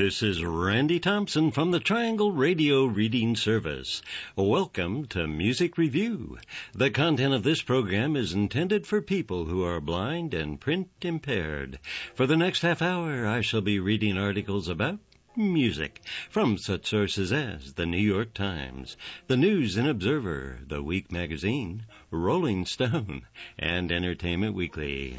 This is Randy Thompson from the Triangle Radio Reading Service. Welcome to Music Review. The content of this program is intended for people who are blind and print impaired. For the next half hour, I shall be reading articles about music from such sources as the New York Times, the News and Observer, the Week Magazine, Rolling Stone, and Entertainment Weekly.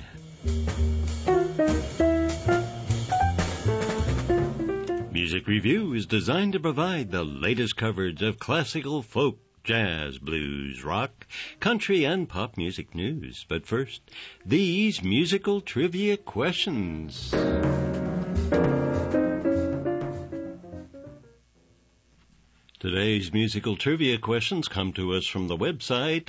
Music Review is designed to provide the latest coverage of classical, folk, jazz, blues, rock, country, and pop music news. But first, these musical trivia questions. Today's musical trivia questions come to us from the website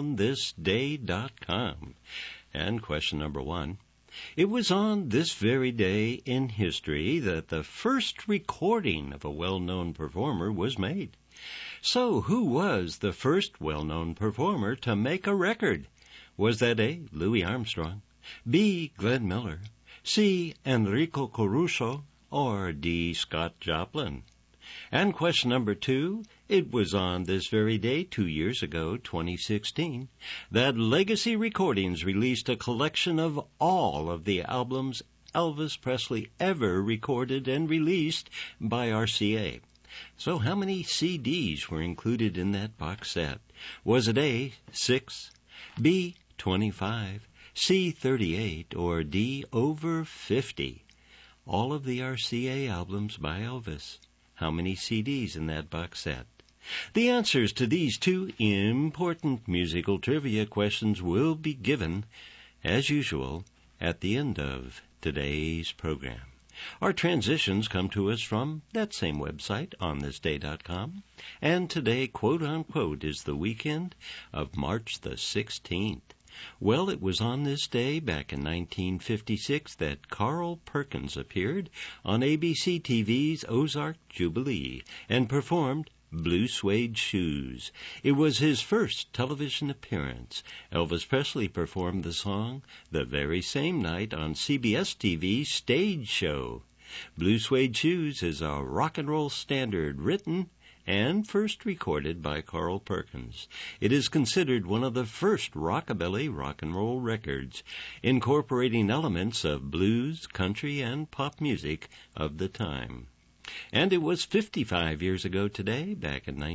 onthisday.com. And question number 1. It was on this very day in history that the first recording of a well-known performer was made. So who was the first well-known performer to make a record? Was that A, Louis Armstrong, B, Glenn Miller, C, Enrico Caruso, or D, Scott Joplin? And question number 2, it was on this very day 2 years ago, 2016, that Legacy Recordings released a collection of all of the albums Elvis Presley ever recorded and released by RCA. So how many CDs were included in that box set? Was it A, 6, B, 25, C, 38, or D, over 50? All of the RCA albums by Elvis. How many CDs in that box set? The answers to these two important musical trivia questions will be given, as usual, at the end of today's program. Our transitions come to us from that same website, onthisday.com, and today, quote-unquote, is the weekend of March the 16th. Well, it was on this day back in 1956 that Carl Perkins appeared on ABC TV's Ozark Jubilee and performed Blue Suede Shoes. It was his first television appearance. Elvis Presley performed the song the very same night on CBS TV's Stage Show. Blue Suede Shoes is a rock and roll standard written and first recorded by Carl Perkins. It is considered one of the first rockabilly rock and roll records, incorporating elements of blues, country, and pop music of the time. And it was 55 years ago today, back in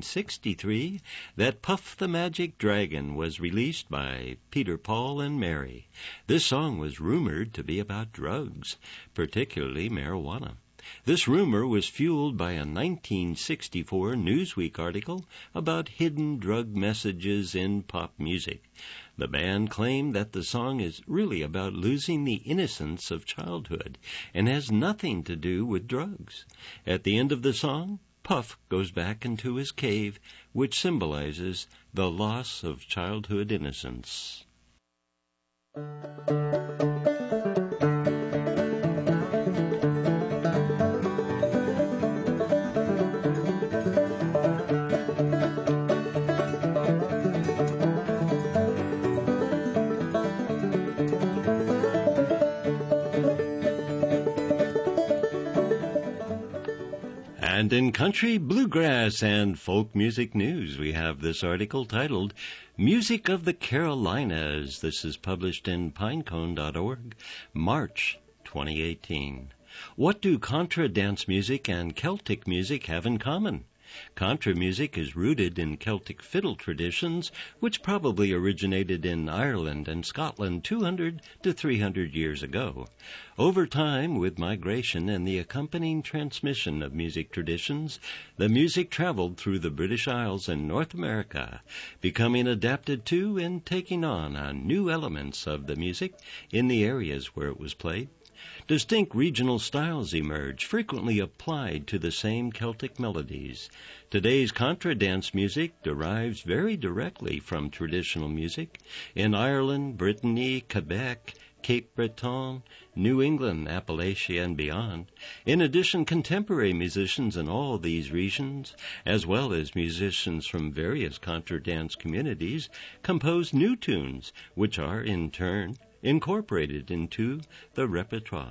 1963, that Puff the Magic Dragon was released by Peter, Paul, and Mary. This song was rumored to be about drugs, particularly marijuana. This rumor was fueled by a 1964 Newsweek article about hidden drug messages in pop music. The band claimed that the song is really about losing the innocence of childhood and has nothing to do with drugs. At the end of the song, Puff goes back into his cave, which symbolizes the loss of childhood innocence. And in country, bluegrass, and folk music news, we have this article titled Music of the Carolinas. This is published in pinecone.org, March 2018. What do contra dance music and Celtic music have in common? Contra music is rooted in Celtic fiddle traditions, which probably originated in Ireland and Scotland 200 to 300 years ago. Over time, with migration and the accompanying transmission of music traditions, the music traveled through the British Isles and North America, becoming adapted to and taking on new elements of the music in the areas where it was played. Distinct regional styles emerge, frequently applied to the same Celtic melodies. Today's contra dance music derives very directly from traditional music in Ireland, Brittany, Quebec, Cape Breton, New England, Appalachia, and beyond. In addition, contemporary musicians in all these regions, as well as musicians from various contra dance communities, compose new tunes, which are, in turn, incorporated into the repertoire.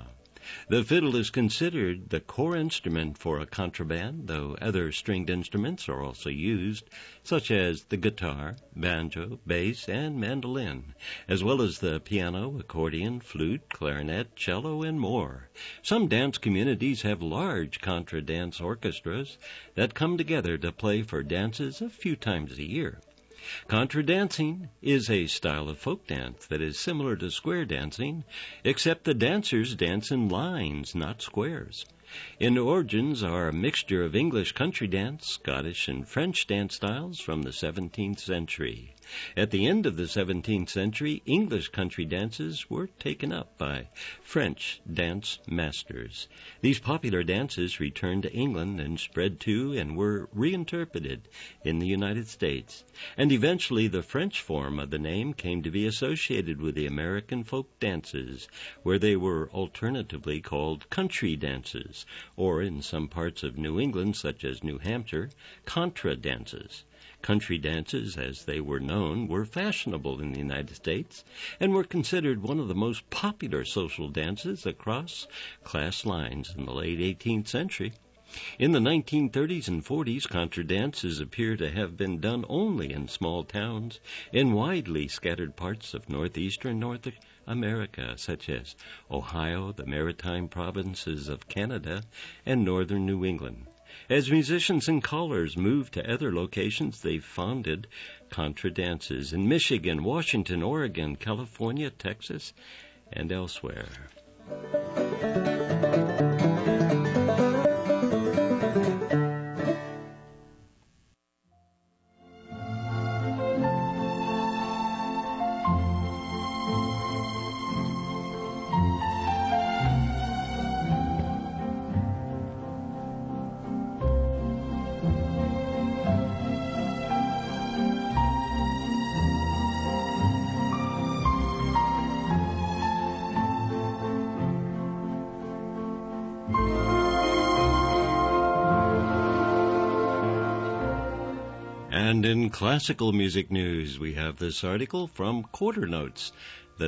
The fiddle is considered the core instrument for a contraband, though other stringed instruments are also used, such as the guitar, banjo, bass, and mandolin, as well as the piano, accordion, flute, clarinet, cello, and more. Some dance communities have large contra dance orchestras that come together to play for dances a few times a year. Contra dancing is a style of folk dance that is similar to square dancing, except the dancers dance in lines, not squares. In origins are a mixture of English country dance, Scottish, and French dance styles from the 17th century. At the end of the 17th century, English country dances were taken up by French dance masters. These popular dances returned to England and spread to and were reinterpreted in the United States. And eventually the French form of the name came to be associated with the American folk dances, where they were alternatively called country dances, or in some parts of New England, such as New Hampshire, contra dances. Country dances, as they were known, were fashionable in the United States and were considered one of the most popular social dances across class lines in the late 18th century. In the 1930s and 40s, contra dances appear to have been done only in small towns in widely scattered parts of northeastern North America, such as Ohio, the maritime provinces of Canada, and northern New England. As musicians and callers moved to other locations, they founded contra dances in Michigan, Washington, Oregon, California, Texas, and elsewhere. And in classical music news, we have this article from Quarter Notes, the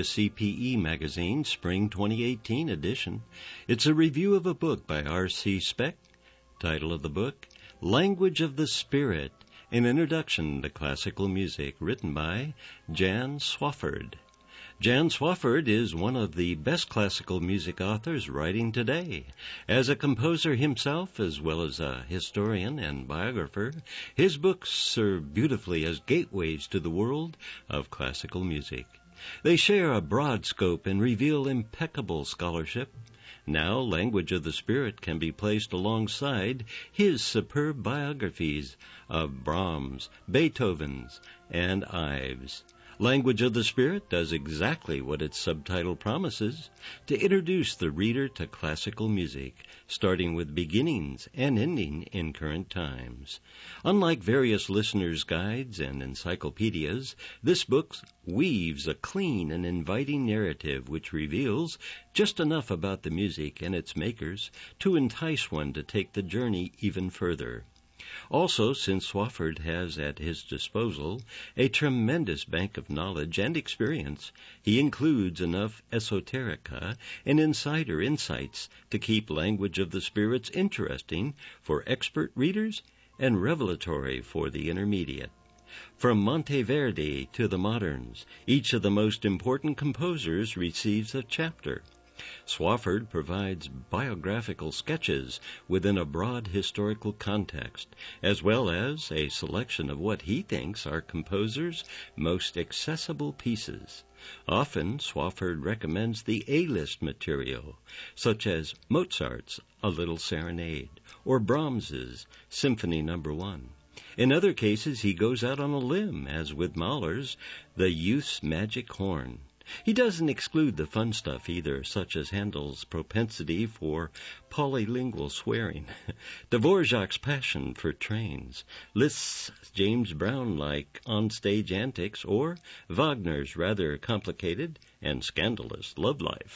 WCPE magazine, Spring 2018 edition. It's a review of a book by R.C. Speck. Title of the book, Language of the Spirit, an introduction to classical music, written by Jan Swafford. Jan Swafford is one of the best classical music authors writing today. As a composer himself, as well as a historian and biographer, his books serve beautifully as gateways to the world of classical music. They share a broad scope and reveal impeccable scholarship. Now, Language of the Spirit can be placed alongside his superb biographies of Brahms, Beethoven's, and Ives. Language of the Spirit does exactly what its subtitle promises, to introduce the reader to classical music, starting with beginnings and ending in current times. Unlike various listeners' guides and encyclopedias, this book weaves a clean and inviting narrative which reveals just enough about the music and its makers to entice one to take the journey even further. Also, since Swafford has at his disposal a tremendous bank of knowledge and experience, he includes enough esoterica and insider insights to keep Language of the Spirits interesting for expert readers and revelatory for the intermediate. From Monteverdi to the moderns, each of the most important composers receives a chapter. Swafford provides biographical sketches within a broad historical context, as well as a selection of what he thinks are composers' most accessible pieces. Often, Swafford recommends the A-list material, such as Mozart's A Little Serenade or Brahms's Symphony No. 1. In other cases, he goes out on a limb, as with Mahler's The Youth's Magic Horn. He doesn't exclude the fun stuff either, such as Handel's propensity for polylingual swearing, Dvorak's passion for trains, Liszt's James Brown-like on-stage antics, or Wagner's rather complicated and scandalous love life.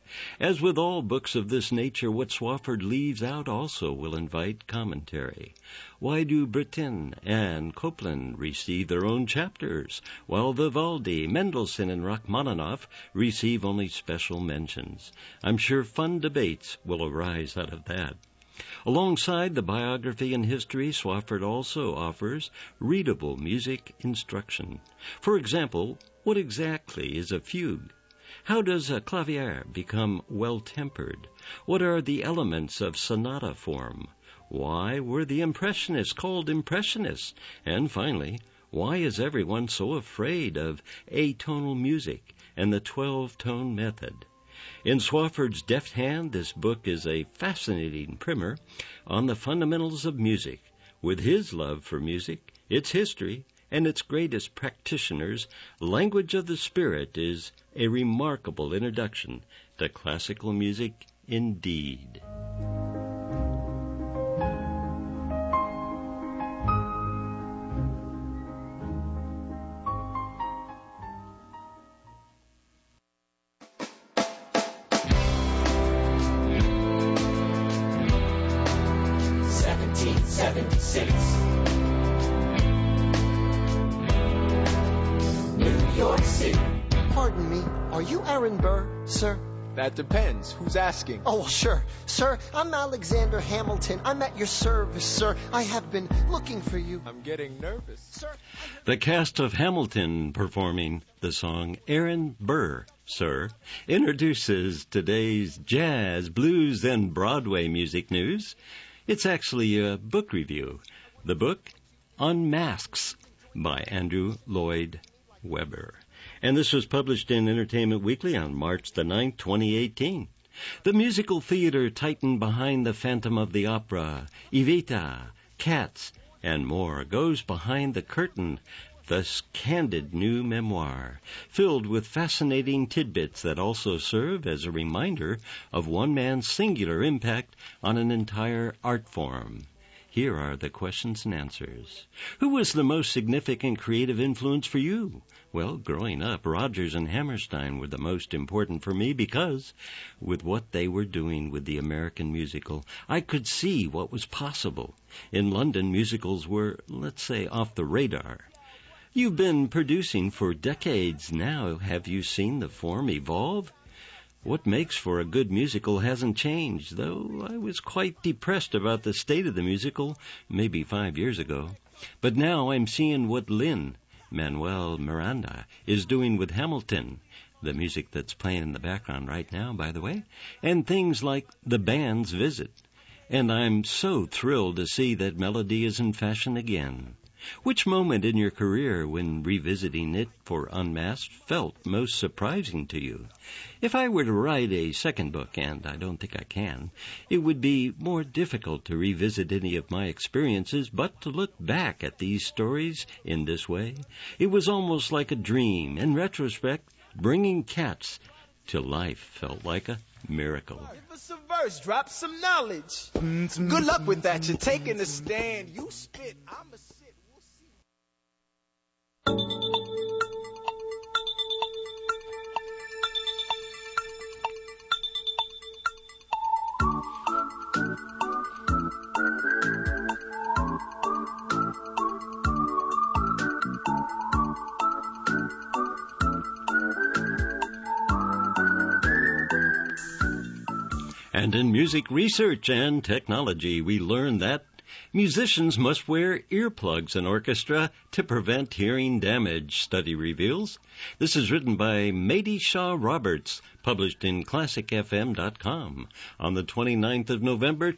As with all books of this nature, what Swafford leaves out also will invite commentary. Why do Britten and Copland receive their own chapters, while Vivaldi, Mendelssohn, and Rachmaninoff receive only special mentions? I'm sure fun debates will arise out of that. Alongside the biography and history, Swafford also offers readable music instruction. For example, what exactly is a fugue? How does a clavier become well-tempered? What are the elements of sonata form? Why were the Impressionists called Impressionists? And finally, why is everyone so afraid of atonal music and the 12-tone method? In Swafford's deft hand, this book is a fascinating primer on the fundamentals of music. With his love for music, its history, and its greatest practitioners, Language of the Spirit is a remarkable introduction to classical music indeed. Pardon me, are you Aaron Burr, sir? That depends. Who's asking? Oh, sure. Sir, I'm Alexander Hamilton. I'm at your service, sir. I have been looking for you. I'm getting nervous. Sir, The cast of Hamilton performing the song Aaron Burr, Sir, introduces today's jazz, blues, and Broadway music news. It's actually a book review. The book, Unmasks, by Andrew Lloyd Webber. And this was published in Entertainment Weekly on March the 9th, 2018. The musical theater titan behind the Phantom of the Opera, Evita, Cats, and more goes behind the curtain, this candid new memoir, filled with fascinating tidbits that also serve as a reminder of one man's singular impact on an entire art form. Here are the questions and answers. Who was the most significant creative influence for you? Well, growing up, Rodgers and Hammerstein were the most important for me because, with what they were doing with the American musical, I could see what was possible. In London, musicals were, let's say, off the radar. You've been producing for decades now. Have you seen the form evolve? What makes for a good musical hasn't changed, though I was quite depressed about the state of the musical maybe 5 years ago. But now I'm seeing what Lin-Manuel Miranda is doing with Hamilton, the music that's playing in the background right now, by the way, and things like The Band's Visit. And I'm so thrilled to see that melody is in fashion again. Which moment in your career, when revisiting it for Unmasked, felt most surprising to you? If I were to write a second book, and I don't think I can, it would be more difficult to revisit any of my experiences, but to look back at these stories in this way. It was almost like a dream. In retrospect, bringing Cats to life felt like a miracle. Give us a verse. Drop some knowledge. Good luck with that. You're taking a stand. You spit. I'm a sit. We'll see. And in music research and technology, we learn that musicians must wear earplugs in orchestra to prevent hearing damage, study reveals. This is written by Mady Shaw Roberts, published in ClassicFM.com on the 29th of November,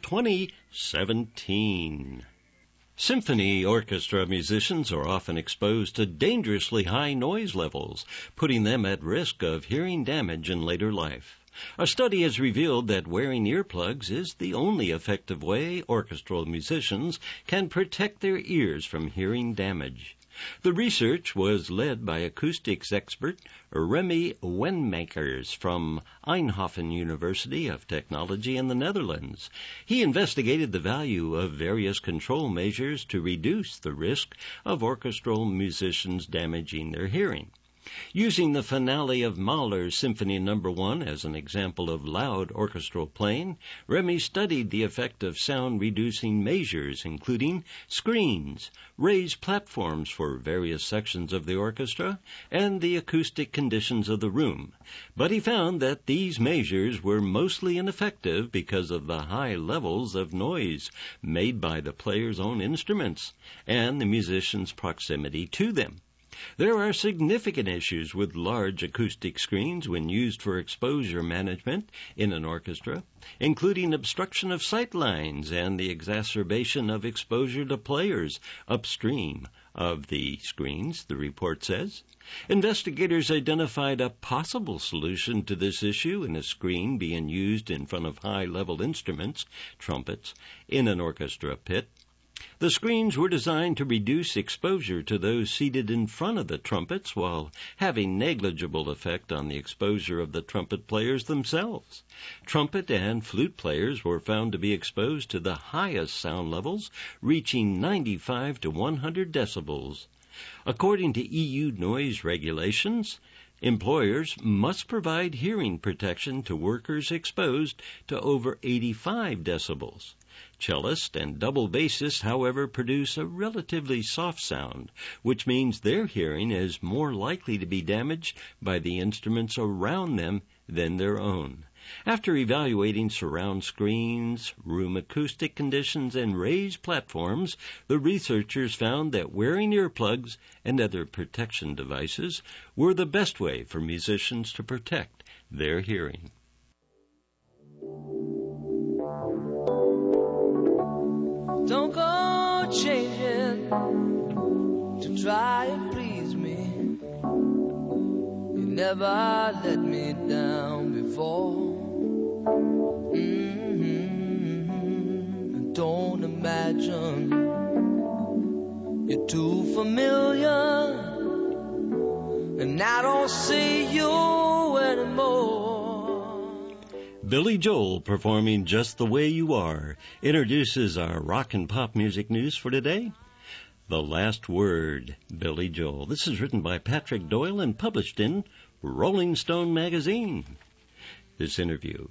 2017. Symphony orchestra musicians are often exposed to dangerously high noise levels, putting them at risk of hearing damage in later life. A study has revealed that wearing earplugs is the only effective way orchestral musicians can protect their ears from hearing damage. The research was led by acoustics expert Remy Wenmakers from Eindhoven University of Technology in the Netherlands. He investigated the value of various control measures to reduce the risk of orchestral musicians damaging their hearing. Using the finale of Mahler's Symphony No. 1 as an example of loud orchestral playing, Remy studied the effect of sound-reducing measures, including screens, raised platforms for various sections of the orchestra, and the acoustic conditions of the room. But he found that these measures were mostly ineffective because of the high levels of noise made by the player's own instruments and the musician's proximity to them. There are significant issues with large acoustic screens when used for exposure management in an orchestra, including obstruction of sight lines and the exacerbation of exposure to players upstream of the screens, the report says. Investigators identified a possible solution to this issue in a screen being used in front of high-level instruments, trumpets, in an orchestra pit. The screens were designed to reduce exposure to those seated in front of the trumpets while having negligible effect on the exposure of the trumpet players themselves. Trumpet and flute players were found to be exposed to the highest sound levels, reaching 95 to 100 decibels. According to EU noise regulations, employers must provide hearing protection to workers exposed to over 85 decibels. Cellists and double bassists, however, produce a relatively soft sound, which means their hearing is more likely to be damaged by the instruments around them than their own. After evaluating surround screens, room acoustic conditions, and raised platforms, the researchers found that wearing earplugs and other protection devices were the best way for musicians to protect their hearing. Don't go changing to try and please me. You never let me down before. Don't imagine you're too familiar, and I don't see you anymore. Billy Joel, performing Just the Way You Are, introduces our rock and pop music news for today. The Last Word, Billy Joel. This is written by Patrick Doyle and published in Rolling Stone magazine. This interview.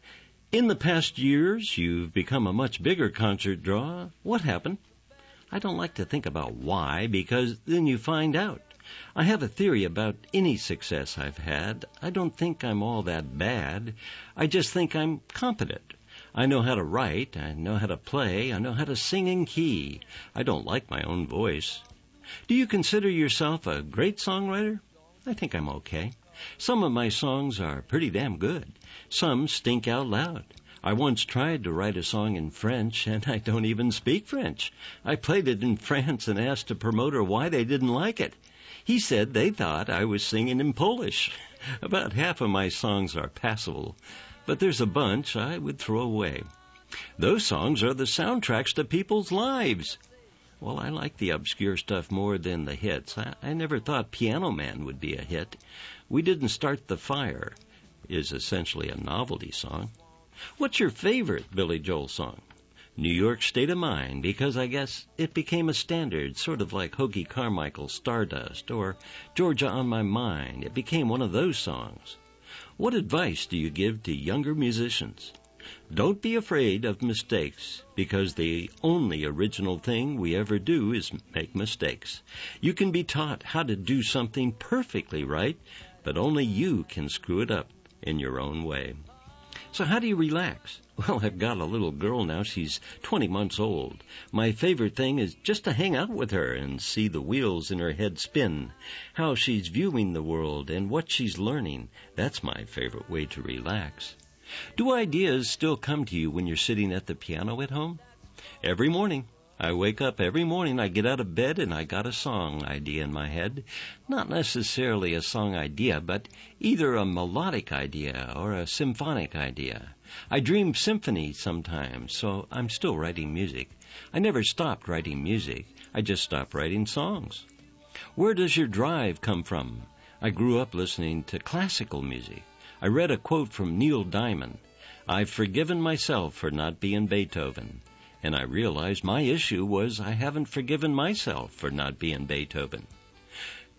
In the past years, you've become a much bigger concert draw. What happened? I don't like to think about why, because then you find out. I have a theory about any success I've had. I don't think I'm all that bad. I just think I'm competent. I know how to write. I know how to play. I know how to sing in key. I don't like my own voice. Do you consider yourself a great songwriter? I think I'm okay. Some of my songs are pretty damn good. Some stink out loud. I once tried to write a song in French, and I don't even speak French. I played it in France and asked a promoter why they didn't like it. He said they thought I was singing in Polish. About half of my songs are passable, but there's a bunch I would throw away. Those songs are the soundtracks to people's lives. Well, I like the obscure stuff more than the hits. I never thought Piano Man would be a hit. We Didn't Start the Fire is essentially a novelty song. What's your favorite Billy Joel song? New York State of Mind, because I guess it became a standard, sort of like Hoagy Carmichael's Stardust, or Georgia on My Mind. It became one of those songs. What advice do you give to younger musicians? Don't be afraid of mistakes, because the only original thing we ever do is make mistakes. You can be taught how to do something perfectly right, but only you can screw it up in your own way. So how do you relax? Well, I've got a little girl now. She's 20 months old. My favorite thing is just to hang out with her and see the wheels in her head spin, how she's viewing the world and what she's learning. That's my favorite way to relax. Do ideas still come to you when you're sitting at the piano at home? Every morning. I wake up every morning, I get out of bed, and I got a song idea in my head. Not necessarily a song idea, but either a melodic idea or a symphonic idea. I dream symphony sometimes, so I'm still writing music. I never stopped writing music. I just stopped writing songs. Where does your drive come from? I grew up listening to classical music. I read a quote from Neil Diamond. I've forgiven myself for not being Beethoven. And I realized my issue was I haven't forgiven myself for not being Beethoven.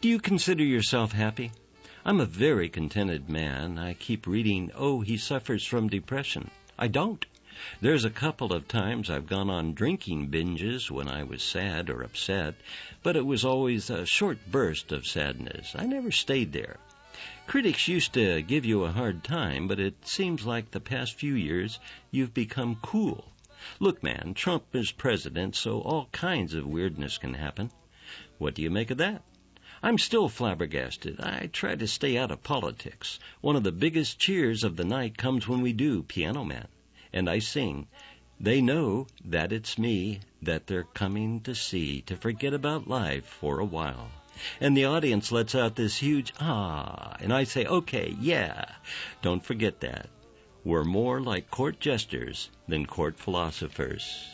Do you consider yourself happy? I'm a very contented man. I keep reading, oh, he suffers from depression. I don't. There's a couple of times I've gone on drinking binges when I was sad or upset, but it was always a short burst of sadness. I never stayed there. Critics used to give you a hard time, but it seems like the past few years you've become cool. Look, man, Trump is president, so all kinds of weirdness can happen. What do you make of that? I'm still flabbergasted. I try to stay out of politics. One of the biggest cheers of the night comes when we do Piano Man. And I sing, they know that it's me that they're coming to see, to forget about life for a while. And the audience lets out this huge ah, and I say, okay, yeah, don't forget that. We're more like court jesters than court philosophers.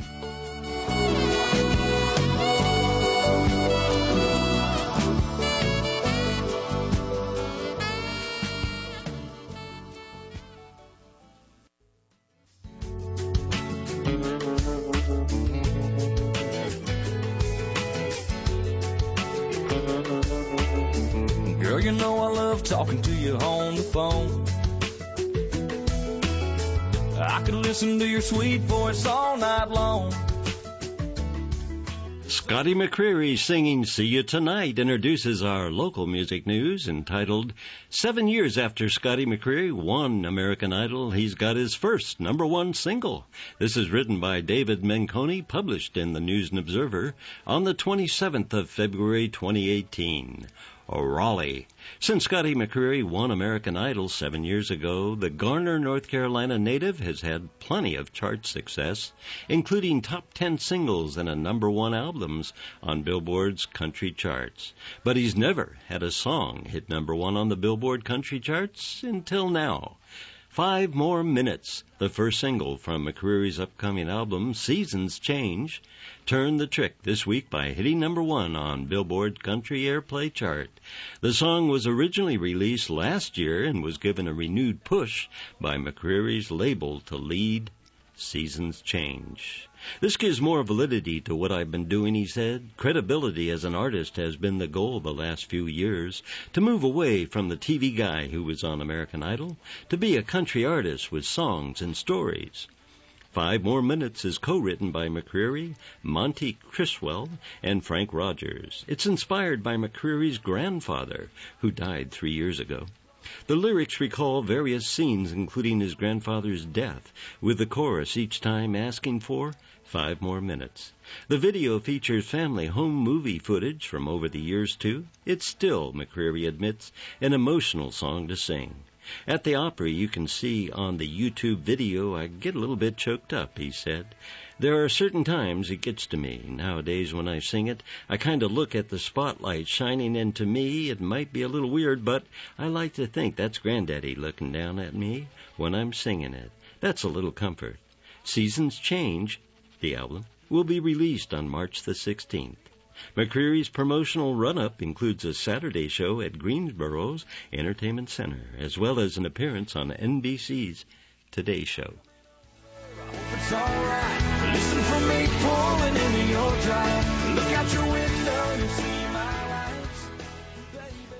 Girl, you know I love talking to you on the phone. I could listen to your sweet voice all night long. Scotty McCreery singing See You Tonight introduces our local music news entitled 7 years after Scotty McCreery won American Idol, he's got his first #1 single. This is written by David Menconi, published in the News and Observer on the 27th of February 2018. Raleigh. Since Scotty McCreery won American Idol 7 years ago, the Garner, North Carolina native has had plenty of chart success, including top 10 singles and a #1 albums on Billboard's country charts. But he's never had a song hit #1 on the Billboard country charts until now. 5 More Minutes, the first single from McCreery's upcoming album, Seasons Change, turned the trick this week by hitting #1 on Billboard Country Airplay chart. The song was originally released last year and was given a renewed push by McCreery's label to lead Seasons Change. This gives more validity to what I've been doing, he said. Credibility as an artist has been the goal the last few years, to move away from the TV guy who was on American Idol, to be a country artist with songs and stories. 5 More Minutes is co-written by McCreery, Monty Criswell, and Frank Rogers. It's inspired by McCreery's grandfather, who died 3 years ago. The lyrics recall various scenes, including his grandfather's death, with the chorus each time asking for 5 more minutes. The video features family home movie footage from over the years, too. It's still, McCreery admits, an emotional song to sing. At the Opry, you can see on the YouTube video, I get a little bit choked up, he said. There are certain times it gets to me. Nowadays, when I sing it, I kind of look at the spotlight shining into me. It might be a little weird, but I like to think that's Granddaddy looking down at me when I'm singing it. That's a little comfort. Seasons Change, the album, will be released on March the 16th. McCreery's promotional run-up includes a Saturday show at Greensboro's Entertainment Center, as well as an appearance on NBC's Today Show. It's alright. Listen for me pulling into your drive. Look out your window and see my lights, baby.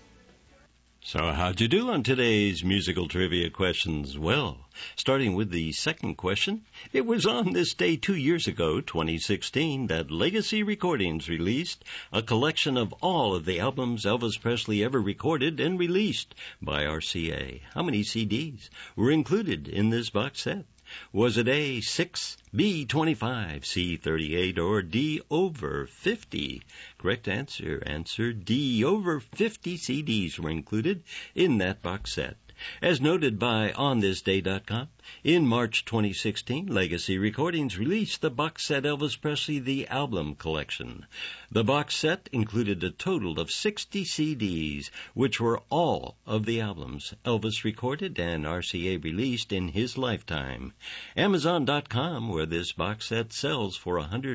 So how'd you do on today's musical trivia questions? Well, starting with the second question, it was on this day 2 years ago, 2016, that Legacy Recordings released a collection of all of the albums Elvis Presley ever recorded and released by RCA. How many CDs were included in this box set? Was it A, 6, B, 25, C, 38, or D, over 50? Correct answer. Answer D, over 50 CDs were included in that box set. As noted by OnThisDay.com, in March 2016, Legacy Recordings released the box set Elvis Presley The Album Collection. The box set included a total of 60 CDs, which were all of the albums Elvis recorded and RCA released in his lifetime. Amazon.com, where this box set sells for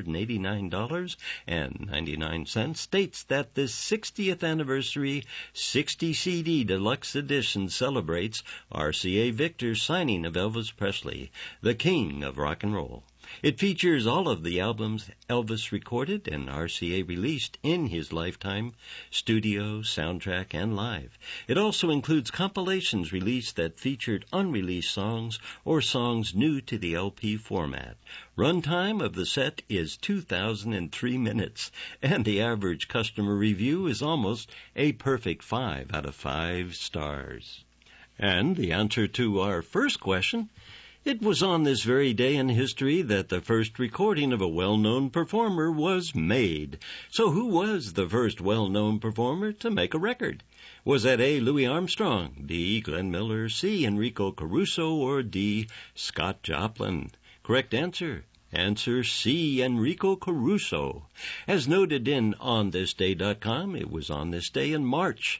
$189.99, states that this 60th anniversary 60 CD deluxe edition celebrates RCA Victor's signing of Elvis Presley, the king of rock and roll. It features all of the albums Elvis recorded and RCA released in his lifetime, studio, soundtrack, and live. It also includes compilations released that featured unreleased songs or songs new to the LP format. Runtime of the set is 2,003 minutes, and the average customer review is almost a perfect 5 out of 5 stars. And the answer to our first question: it was on this very day in history that the first recording of a well-known performer was made. So who was the first well-known performer to make a record? Was that A, Louis Armstrong, B, Glenn Miller, C, Enrico Caruso, or D, Scott Joplin? Correct answer. Answer C, Enrico Caruso. As noted in OnThisDay.com, it was on this day in March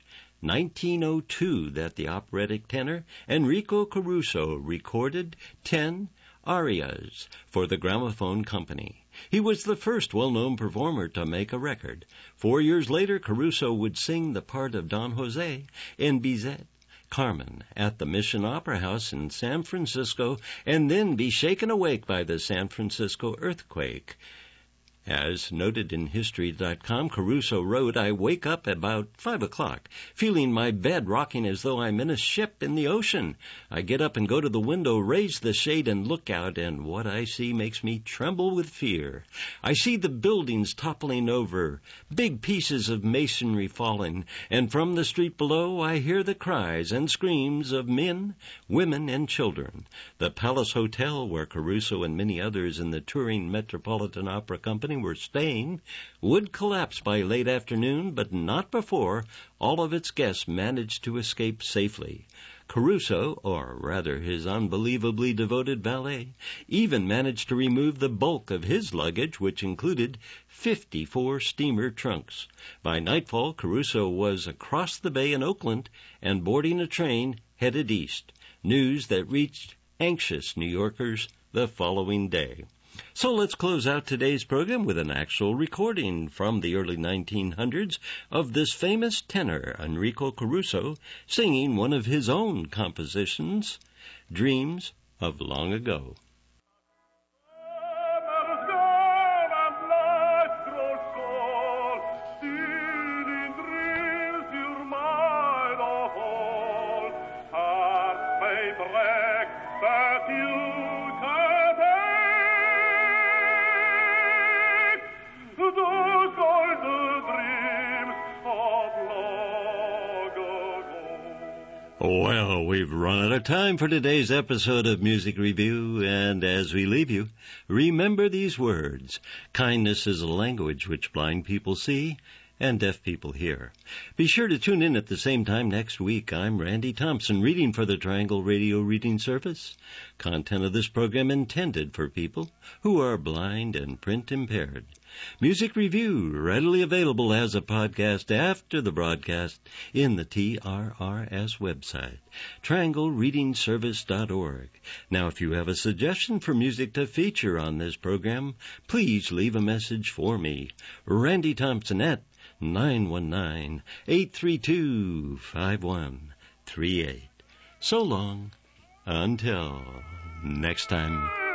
1902 that the operatic tenor Enrico Caruso recorded 10 arias for the Gramophone Company. He was the first well-known performer to make a record. 4 years later, Caruso would sing the part of Don Jose in Bizet, Carmen at the Mission Opera House in San Francisco, and then be shaken awake by the San Francisco earthquake. As noted in History.com, Caruso wrote, "I wake up about 5 o'clock, feeling my bed rocking as though I'm in a ship in the ocean. I get up and go to the window, raise the shade, and look out, and what I see makes me tremble with fear. I see the buildings toppling over, big pieces of masonry falling, and from the street below I hear the cries and screams of men, women, and children. The Palace Hotel, where Caruso and many others in the touring Metropolitan Opera Company were staying, would collapse by late afternoon, but not before all of its guests managed to escape safely. Caruso, or rather his unbelievably devoted valet, even managed to remove the bulk of his luggage, which included 54 steamer trunks. By nightfall, Caruso was across the bay in Oakland and boarding a train headed east, news that reached anxious New Yorkers the following day. So let's close out today's program with an actual recording from the early 1900s of this famous tenor, Enrico Caruso, singing one of his own compositions, Dreams of Long Ago. Well, we've run out of time for today's episode of Music Review, and as we leave you, remember these words: kindness is a language which blind people see and deaf people hear. Be sure to tune in at the same time next week. I'm Randy Thompson, reading for the Triangle Radio Reading Service. Content of this program intended for people who are blind and print impaired. Music Review, readily available as a podcast after the broadcast in the TRRS website, trianglereadingservice.org. Now, if you have a suggestion for music to feature on this program, please leave a message for me, Randy Thompson, at 919-832-5138. So long, until next time.